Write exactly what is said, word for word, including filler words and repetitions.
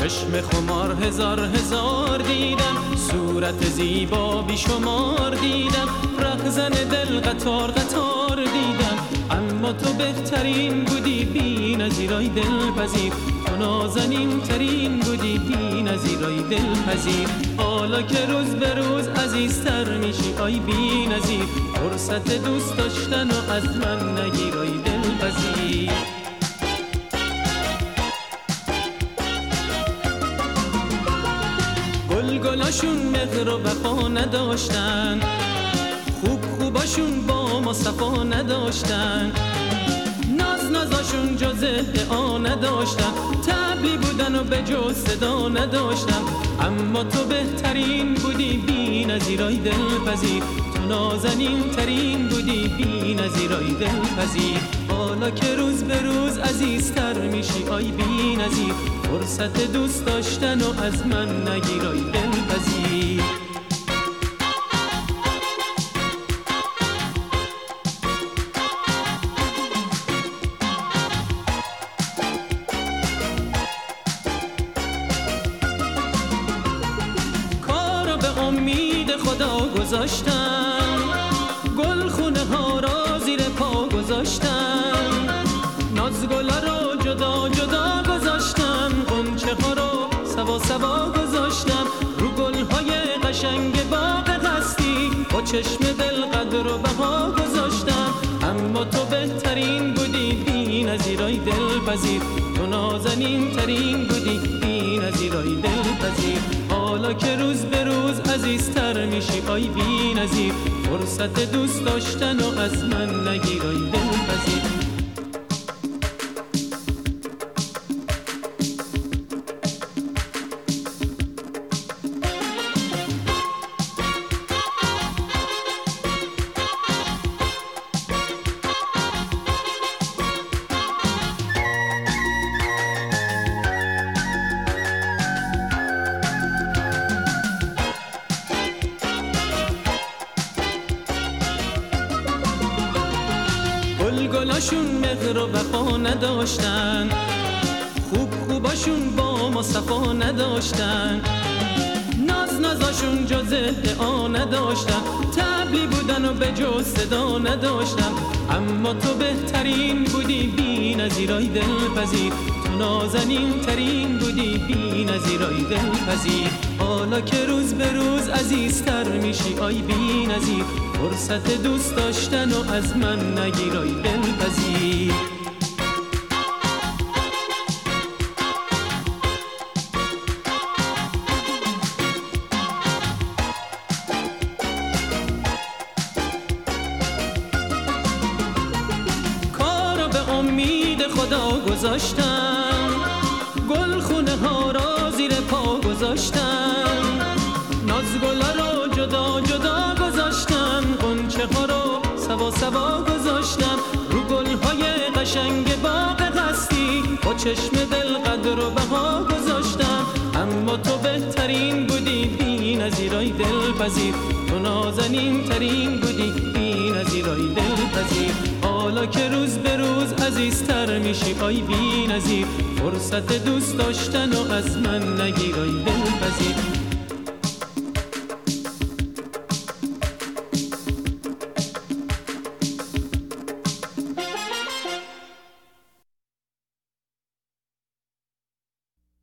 چشم خمار هزار هزار دیدم، صورت زیبا بی شمار دیدم، رهزن دل قطار قطار دیدم، اما تو بهترین بودی بی نظیرای دلپذیر، تو نازنین ترین بودی بی نظیرای دلپذیر. حالا که روز به روز عزیزتر میشی آی بی نظیر، فرصت دوست داشتن و از من نگیرای دلپذیر. گلگلاشون مهر و وفا نداشتن، خوب خوباشون با ما صفا نداشتن، ناز نازاشون جز ادعا نداشتن، طبلی بودن و به جز صدا نداشتن، اما تو بهترین بودی بی نظیرای دلپذیر، تو نازنین ترین بودی بی نظیرای دلپذیر. حالا که روز به روز عزیزتر میشی آی بی نظیر، فرصت دوست داشتن و از من نگیرای دلپذیر. کارو به امید خدا گذاشتم، گل خونه ها را زیر پا گذاشتم، نازگلا رو جدا جدا گذاشتم، غنچه ها رو سوا سوا گذاشتم، رو گل های قشنگ باغ هستی با چشم دل قدر و بها گذاشتم، اما تو بهترین بودی بی نظیرای دلپذیر، تو نازنین ترین بودی بی نظیرای دلپذیر. حالا که روز به روز عزیزتر میشی آی بی نظیر، فرصت دوست داشتن و از من نگیرای دلپذیر. گلگلاشون مهر و وفا نداشتن، خوب خوباشون با ما صفا نداشتن، ناز نازاشون جز ادعا نداشتن، طبلی بودن و به جز صدا نداشتن، اما تو بهترین بودی بی نظیرای دلپذیر، تو نازنین ترین بودی بی نظیرای دلپذیر. حالا که روز به روز عزیزتر میشی آی بی نظیر، فرصت دوست داشتن و از من نگیرای دلپذیر. کارو به امید خدا گذاشتم، گل خونه ها را زیر پا گذاشتم، نازگلا رو جدا جدا گذاشتم، غنچه ها رو سوا سوا گذاشتم، رو گل های قشنگ باغ هستی با چشم دل قدر و بها گذاشتم، اما تو بهترین بودی بی نظیرای دلپذیر، تو نازنین ترین بودی بی نظیرای دلپذیر. حالا که روز به روز عزیزتر میشی آی بی نظیر، فرصت دوست داشتن و از من نگیرای دلپذیر.